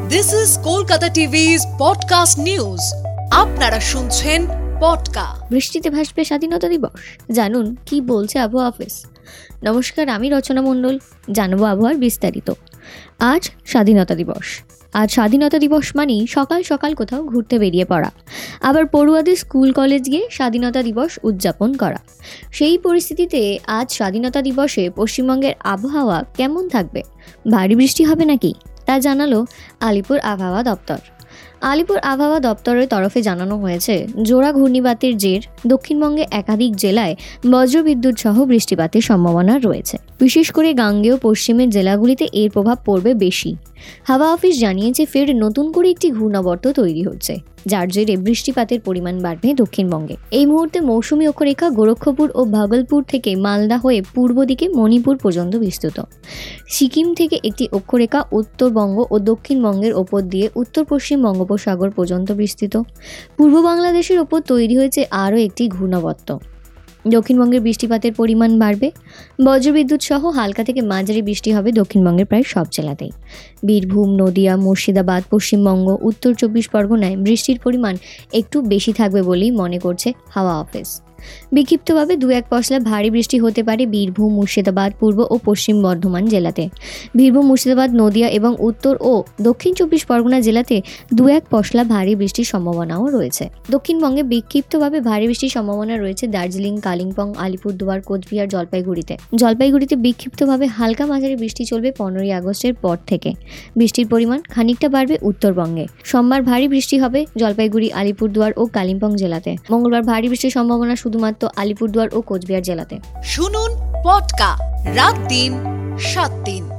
This is Kolkata TV's podcast news. আপনারা শুনছেন পডকা। বৃষ্টিতে ভাসবে স্বাধীনতা দিবস, জানুন কি বলছে আবহাওয়া অফিস। নমস্কার, আমি রচনা মণ্ডল। জানবো আবহাওয়ার বিস্তারিত। আজ স্বাধীনতা দিবস। আজ স্বাধীনতা দিবস মানেই সকাল সকাল কোথাও ঘুরতে বেরিয়ে পড়া, আবার পড়ুয়াদের স্কুল কলেজ গিয়ে স্বাধীনতা দিবস উদযাপন করা। সেই পরিস্থিতিতে আজ স্বাধীনতা দিবসে পশ্চিমবঙ্গের আবহাওয়া কেমন থাকবে? ভারী বৃষ্টি হবে নাকি? তা জানালো আলিপুর আবহাওয়া দপ্তর। আলিপুর আবহাওয়া দপ্তরের তরফে জানানো হয়েছে, জোড়া ঘূর্ণিবাতের জের দক্ষিণবঙ্গে একাধিক জেলায় বজ্রবিদ্যুৎ সহ বৃষ্টিপাতের সম্ভাবনা রয়েছে। বিশেষ করে গাঙ্গেয় পশ্চিমের জেলাগুলিতে এর প্রভাব পড়বে বেশি। হাওয়া অফিস জানিয়েছে, ফের নতুন করে একটি ঘূর্ণাবর্ত তৈরি হচ্ছে, যার জেরে বৃষ্টিপাতের পরিমাণ বাড়বে দক্ষিণবঙ্গে। এই মুহূর্তে মৌসুমী অক্ষরেখা গোরক্ষপুর ও ভাগলপুর থেকে মালদা হয়ে পূর্ব দিকে মণিপুর পর্যন্ত বিস্তৃত। সিকিম থেকে একটি অক্ষরেখা উত্তরবঙ্গ ও দক্ষিণবঙ্গের ওপর দিয়ে উত্তর পশ্চিম বঙ্গোপসাগর পর্যন্ত বিস্তৃত। পূর্ব বাংলাদেশের ওপর তৈরি হয়েছে আরও একটি ঘূর্ণাবর্ত। দক্ষিণবঙ্গের বৃষ্টিপাতের পরিমাণ বাড়বে। বজ্রবিদ্যুৎ সহ হালকা থেকে মাঝারি বৃষ্টি হবে দক্ষিণবঙ্গের প্রায় সব জেলাতেই। বীরভূম, নদিয়া, মুর্শিদাবাদ, পশ্চিমবঙ্গ, উত্তর 24 পরগনায় বৃষ্টির পরিমাণ একটু বেশি থাকবে বলেই মনে করছে হাওয়া অফিস। বিক্ষিপ্তভাবে 2-1 পশলা ভারী বৃষ্টি হতে পারে বীরভূম, মুর্শিদাবাদ, পূর্ব ও পশ্চিম বর্ধমান জেলাতে। বীরভূম, মুর্শিদাবাদ, নদিয়া এবং উত্তর ও দক্ষিণ 24 পরগনা জেলাতে 2-1 পশলা ভারী বৃষ্টির সম্ভাবনাও রয়েছে। দক্ষিণবঙ্গে বিক্ষিপ্তভাবে ভারী বৃষ্টির সম্ভাবনা রয়েছে দার্জিলিং, কালিম্পং, আলিপুরদুয়ার, কোচবিহার, জলপাইগুড়িতে বিক্ষিপ্তভাবে হালকা মাঝারি বৃষ্টি চলবে 15ই আগস্টের পর থেকে। বৃষ্টির পরিমাণ খানিকটা বাড়বে উত্তরবঙ্গে। সোমবার ভারী বৃষ্টি হবে জলপাইগুড়ি, আলিপুরদুয়ার ও কালিম্পং জেলাতে। মঙ্গলবার ভারী বৃষ্টির সম্ভাবনা শুধুমাত্র আলিপুরদুয়ার ও কোচবিহার জেলাতে। শুনুন পডকা, রাত দিন 7 দিন।